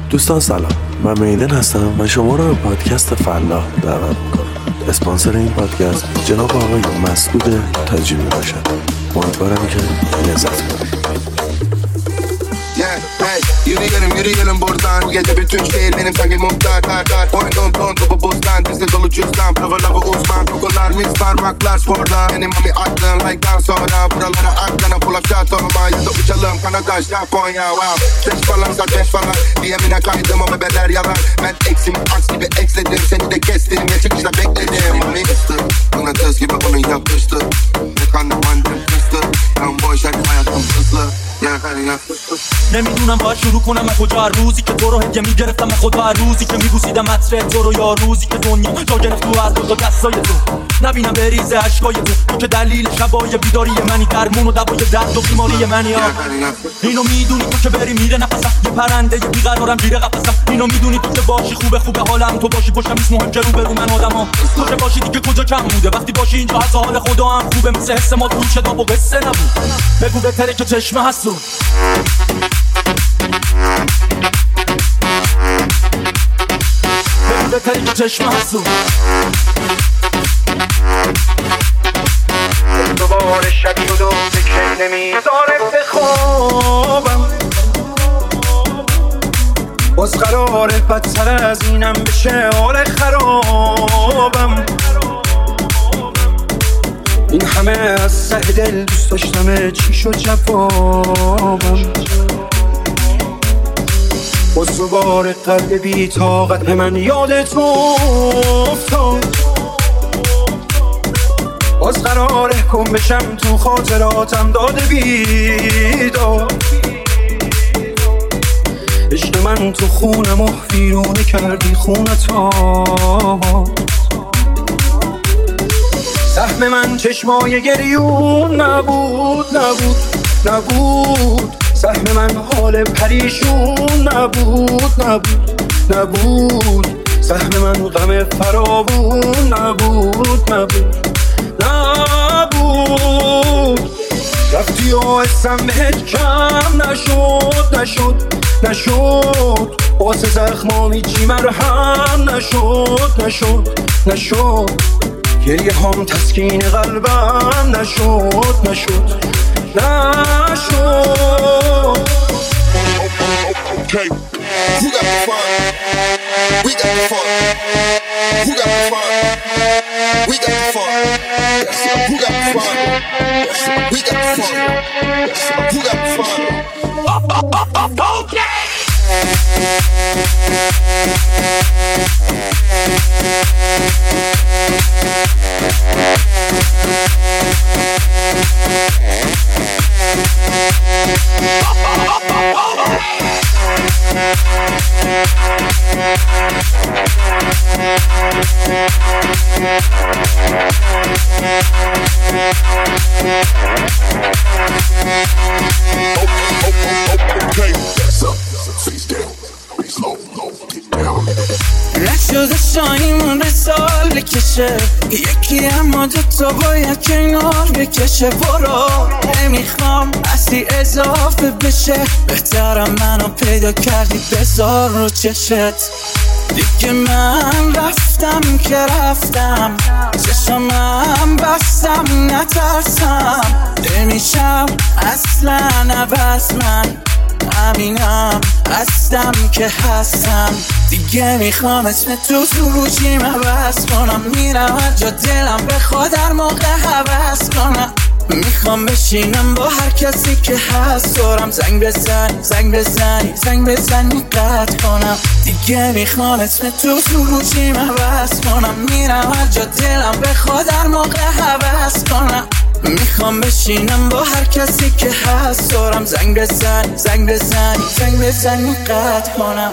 دوستان سلام، من میدن هستم و شما را به پادکست فلاح دعوت میکنم. اسپانسر این پادکست جناب آقای مسعود تاجیمی باشد. امیدوارم که لذت ببرید. Yürüyelim buradan. Bu gece bütün şehir benim sanki muhtar. Oyun don topu bostan. Bizde dolu cüzdan. Havalı uzman. Kokular mis parmaklar sporda. Benim mami aklın like'dan sonra. Buralara aklına bulaşacak olma. Yatıp uçalım Kanada, Japonya. Wow. Ses falansa beş falan. Diyemine kaydım o bebeler yalan. Ben eksimi aks gibi eksledim. Seni de kestim. Ya çıkışta bekledim. Mami ısır. Buna tız gibi onun yapıştı. Ne kanlı mandım kıstı. Ben boş hayatım hızlı. نمیدونم باید شروع کنم از کجا. هر روزی که تو رو هدیه میگرفتم خود و هر روزی که میبوسیدم عطر تو رو، یا روزی که دنیا جا گرفت تو از دو دستای تو، نبینم بریزه اشکای تو که دلیل شبای بیداری منی، درمون و دوای درد و بیماری منی. اینو میدونی تو که بری میره نفسم، یه پرنده یه بیقرارم گیره قفسم. اینو میدونی تو که باشی خوبه حالم، تو باشی پشتم نیست مهم که رو برو من آدمام. تو که باشی دیگه کجا کم بوده، وقتی باشی اینجا حتی حال خدا هم خوبه. مثل حس ما تو کتاب و قصه نبود. بگو بهتره که چشمه هست بهتری که چشمه هستو. دوباره شبی و دو فکر نمیذاره بخوابم، باز قراره بدتر از اینم بشه حال خرابم. این همه از ته دل دوست داشتمه، چی شد جوابم؟ باز دوباره قلب بی طاقت به من یادت افتاد، باز قراره کن بشم تو خاطراتم داده بیداد. عشق من تو خونم و ویرونه کردی خونتا. سهم من چشمای گریون نبود. سهم من حال پریشون نبود. سهم من غم فراوون نبود. رفتی و اسم بهت کم نشد. واسه زخمامی چی مرهم نشد. گریه هم تسکین قلبم نشد. Okay, who got the fun? We got the fun. Who got the fun? We got the fun. Who got the fun? We got the fun. Who got the fun? Okay. نشده شایمون به سال بکشه، یکی اما دوتا باید کنار بکشه. برو نمیخوام اصلی اضافه بشه، بهترم منو پیدا کردی بذار رو چشت. دیگه من رفتم که رفتم، چشمم بستم نترسم. نمیشم اصلا عوض، من همینم هستم که هستم. دیگه میخوام اسم تو گوشیم عوض کنم، میرم هر جا دلم بخواد در موقع حوض کنم. میخوام بشینم با هر کسی که هست، دارم زنگ بزنی قطع کنم. دیگه میخوام اسم تو گوشیم عوض کنم، میرم هر جا دلم بخواد در موقع حوض کنم. میخوام بشینم با هر کسی که هست، دارم زنگ بزنی قطع کنم.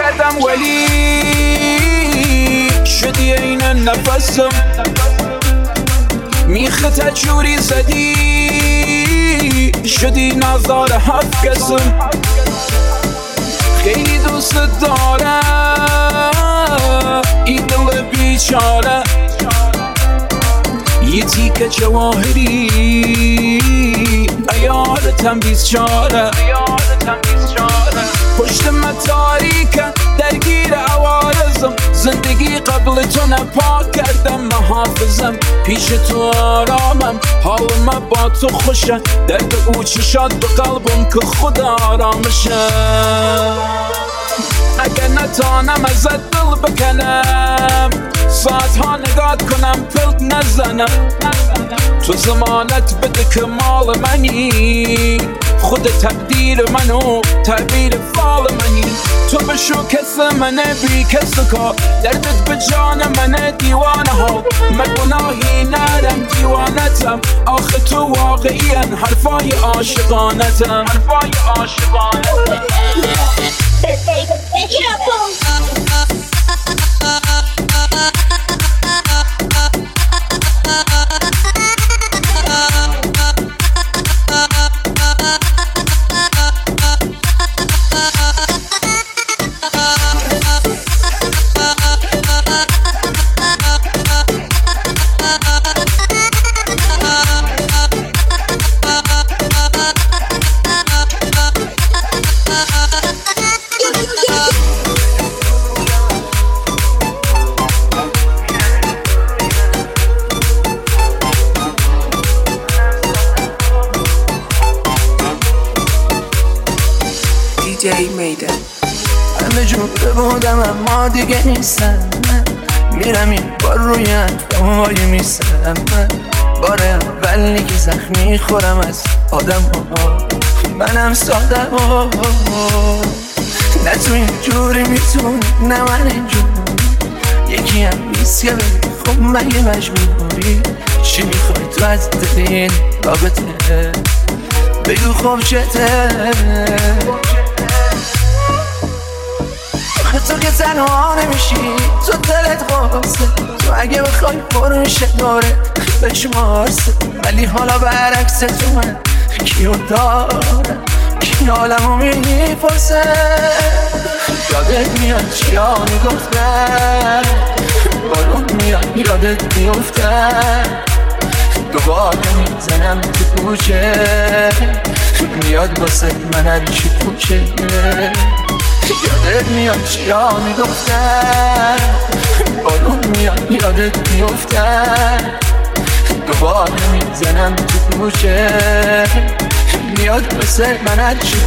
کردم ولی شدی این نفسم میخه تجوری زدی شدی نظار هفت کسم خیلی دوست دارم این دل بیچاره یه تیکه جواهری ایارتم بیچاره پشت من تاریکه درگیر عوارضم زندگی قبل تو نپاک کردم محافظم پیش تو آرامم حال من با تو خوشه درد او چشات به قلبم که خدا آرامشه اگر نتانم ازت دل بکنم ساعتها نگاه کنم پلک نزنم تو زمانت بده که مال منی خود تقدیر منو تعبیر فال منی تو بشو کس منه بی کس کار دردت به جان منه دیوانه ها من گناهی نرم دیوانتم آخه تو واقعیاً حرفای عاشقانتم همه جون بودم اما دیگه نیستم میرم این بار روی وای میستم بار اولی که زخمی خورم از آدم ها منم ساده ها نه تو این جوری میتون نه من اینجور یکی هم نیست که بگی خب مگه مجبوری چی میخوای تو از دل رابطه بگو خب چته تو که تنها نمیشی تو دلت قاسه تو اگه بخوای برو میشه داره بشمارسه ولی حالا برعکس تو من کیو دارم کی حالمو میپرسه یادت میاد چیا میگفتن بارون میاد یادت میفتن دوباره میزنم تو کوچه میاد واسه من هرچی کوچه یادت میاد چیا میگفتن بارون میاد یادت میفتن دوباره میزنم تو کوچه میاد واسه من هرچی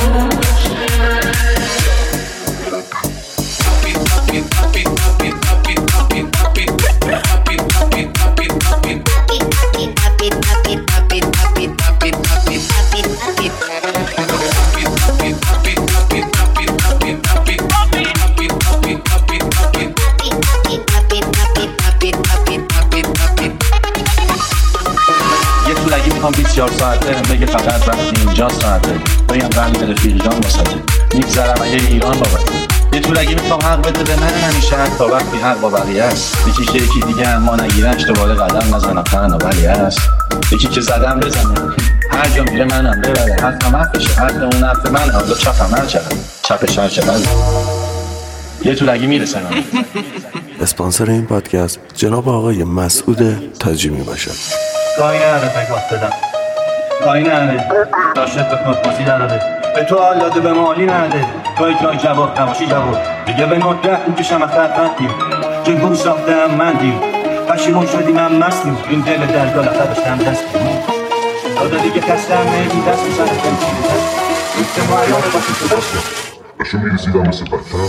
بسیار ساعته بگه فقط وقتی اینجا ساعته بگم قلب رفیق جان واسطه میگذرم اگه ایران بابته یه طولگی میخوام حق بده به من همیشه حق تا وقتی حق با بقیه است یکی که یکی دیگه اما نگیرنش دوباره قدم نزنم تنها ولی است یکی که زدم بزنه هر جا میره منم ببره حقم حقشه حق اون حق من حالا چپم هر چقدر چپش هر چقدر یه طولگی میرسنم اسپانسر این پادکست جناب آقای مسعود تاجیمی باشد. گاهی نهره نگاه بدم گاهی نهره داشت به خودبازی درده به تو آلاده به مالی نهره گاهی جای جواب نباشی جواب دیگه به ندرت میکشم اختر بندیم جن گوش ساختم من دیم پشیمون شدیم هم مستیم این دل درگاه لخه داشتم دستیم داده دیگه کستم نهی دست میزنه تمچین دست گفته ما ایامه باشی تو داشته بشو میرسیدم مثل بطرم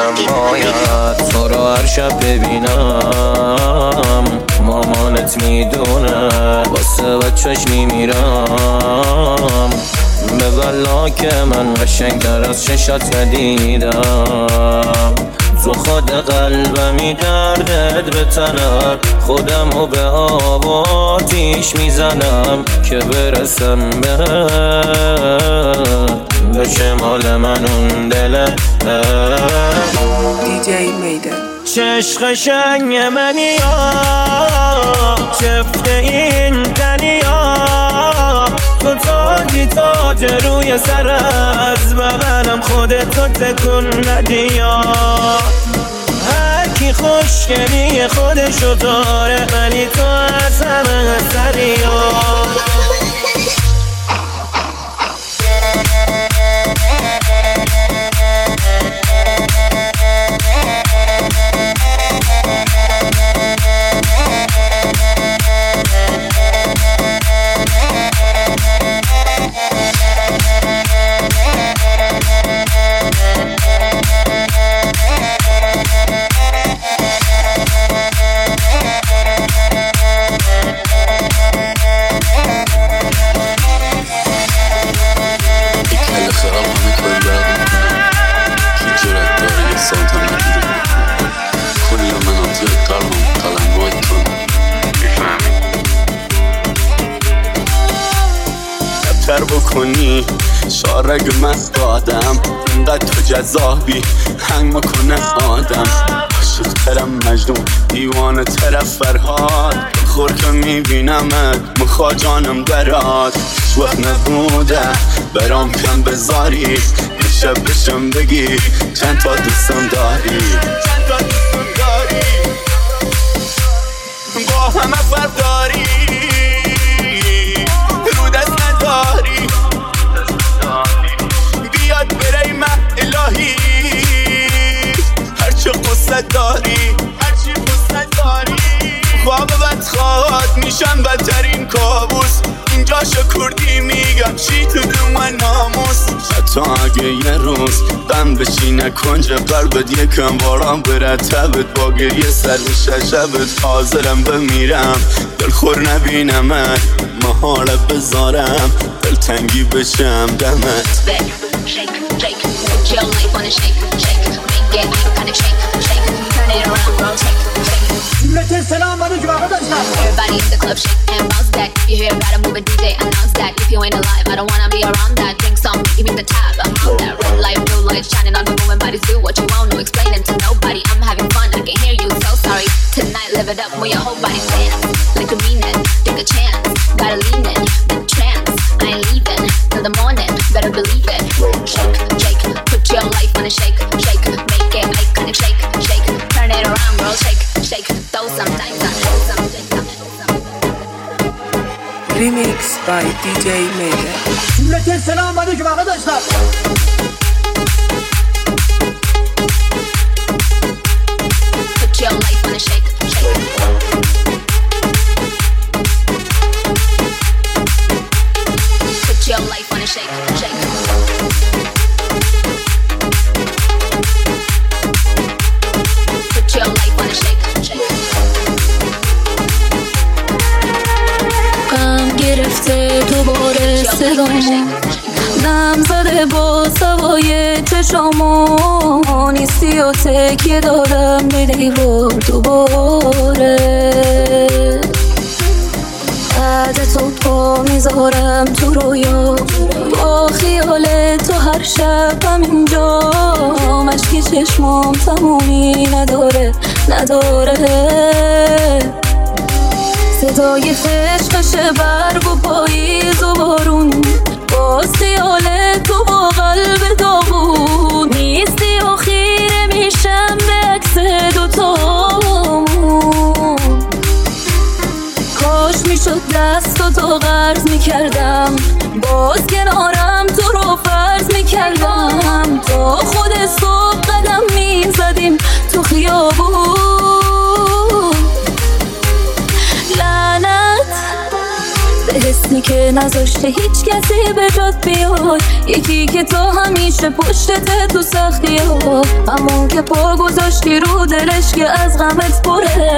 دلم باید تو رو هر شب ببینم. مامانت میدونه واسه بچهش میمیرم. به بلا که من قشنگ‌تر از چشات دیدم. تو خود قلبمی دردت به تنم. خودمو به آب و آتیش میزنم که برسم به شمال من اون دلم. دیجی میدن چشم قشنگ منی ها، چفت این تنی ها. تو تاج روی سر از بغلم خودتو تکون ندی ها. هر کی خوشگلی خودشو داره ولی تو از همه سری ها. بکنی شارگ مست آدم اینقدر تو جذابی هنگ مکنه آدم. عاشق ترم مجنون دیوانه طرف فرهاد. خور که میبینمت مخوا جانم برات. وقت نبوده برام کم بذاری شب بشم بگی چند تا دوستم داری. با همه فرق داری رو دست نداری. بیاد برای من الهی هرچه قصه داری خواب بدخواد میشم بدترین کابوس. اینجا شکردی میگم چی تو دو من ناموس. حتی اگه یه روز غم بشینه کنج قلبت یکم بارم بره تبت با گریه سر بشه شبت حاضرم بمیرم. دلخور نبینمت محاله بذارم دلتنگی بشم دمت. Everybody in the club shake and bounce that. If you hear about a moving DJ, announce that. If you ain't alive, I don't wanna be around that. Drink some, give me the tab, I'm on that. Red light, blue light, shining on the moving bodies. Do what you want, no explaining to nobody. I'm having fun, I can hear you, so sorry. Tonight, live it up, move your whole body dance. Like you mean it, take a chance. Gotta lean in, the trance. I ain't leaving till the morning, better believe it. Shake, shake, put your life on a shake, shake. Make it iconic, shake, shake. Turn it around, girl, shake, shake. Throw some things on, throw some things on. Remix by DJ Maker. جملة سلام علیکم آقا داشتم. Put your life on a shake, shake. Put your life on a shake, shake. Put your life on a shake, shake. غم گرفته دوباره صدامو نم زده با سوای چشامو. نیستی و تکیه دارم به دیوار دوباره. بعد تو پا میذارم تو رویا با خیال تو هر شب همینجا. مشکی چشمام تمومی نداره صدای خشخش برگ و پاییز و بارون. باز خیال تو با قلب داغون. نیستی و خیره میشم به عکس دوتامون. کاش میشد دستاتو قرض میکردم. باز کنارم تو رو فرض میکردم. تا خود صبح قدم میزدیم تو خیابون. لعنت به حس وقتی که نذاشته هیچ کسی به جات بیاد، یکی که تو همیشه پشتت تو سختی ها، همون که پا گذاشتی رو دلش که از غمت پره.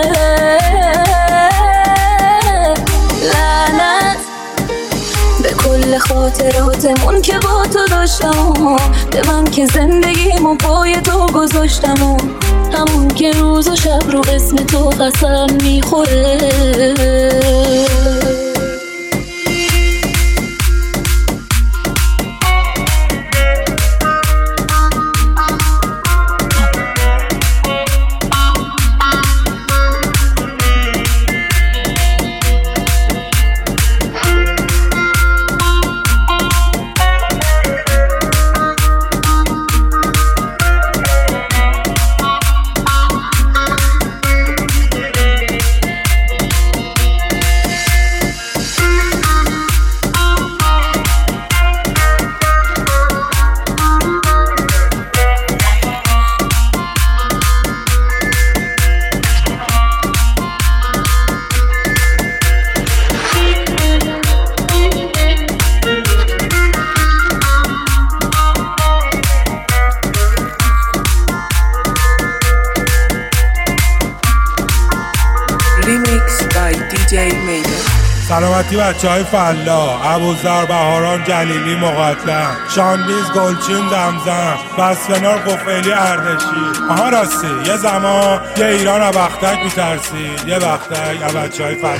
لعنت به کل خاطراتمون که با تو داشتم، به من که زندگیمو پای تو گذاشتم، همون که روز و شب رو اسم تو قسم میخوره. سلامتی بچه های فلا، ابوذر بهاران جلیلی مقدم، شانویز گلچین دمزم، بسفنار قفیلی اردشی. آها راستی یه زمان یه ایران ابختک میترسید، یه بختک از بچه های فلا.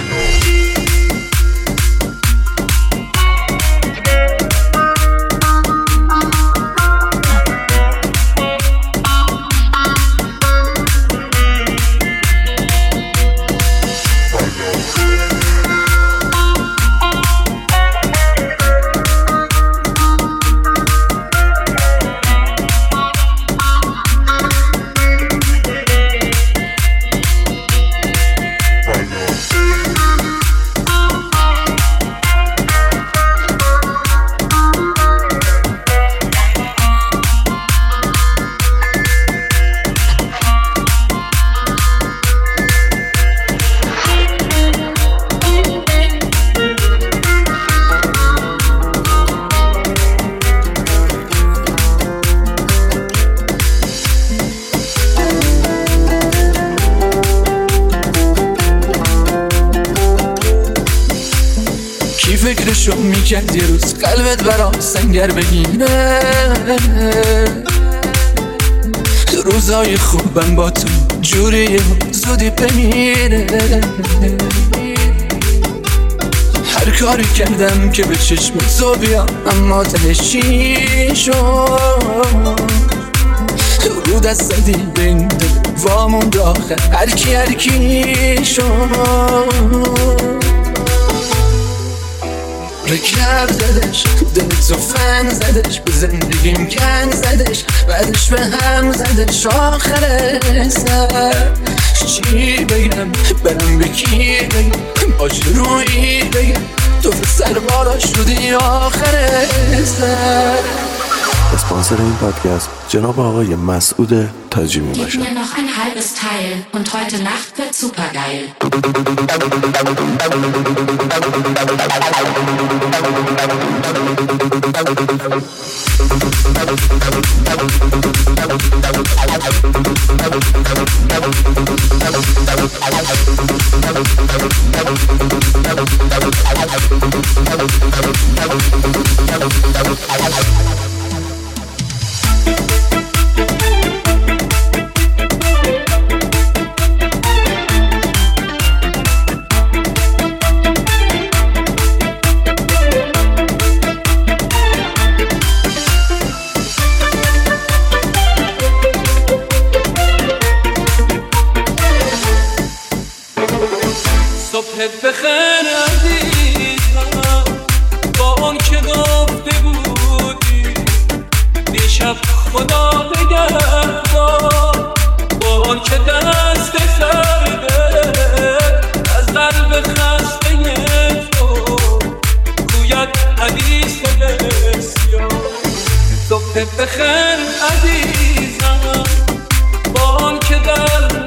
فکرشو میکرد یه روز قلبت برام سنگر بگیره، روزای خوبم با تو جوریه زودی بمیره. هر کاری کردم که به چشم تو بیام اما تلشی شد، رو دست زدی به این دل وامون داخل هرکی شد. رکب زدش دل تو فن زدش، به زندگیم کن زدش، بعدش به هم زدش. آخر سر چی بگم برم به کی بگم، با روی بگم تو سربارا شدی آخر سر. اسپانسر این پادکست جناب آقای مسعود تاجیمی باشه. Gib mir noch ein halbes Teil und heute Nacht wird supergeil. صبحت بخیر عزیزم، با اون که گفته بودی دیشب خدا نگهدار، با اون که دست سرده از قلب خسته تو گوید حدیث بسیار. صبحت بخیر عزیزم، با اون که در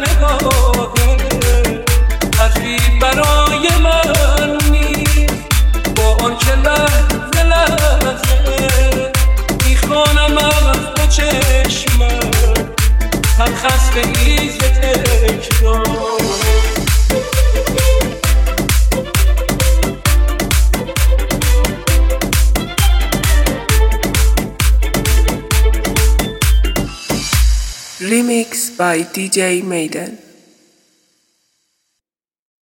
نگاهه حرفی برای من نیست، با Remix by DJ Maiden.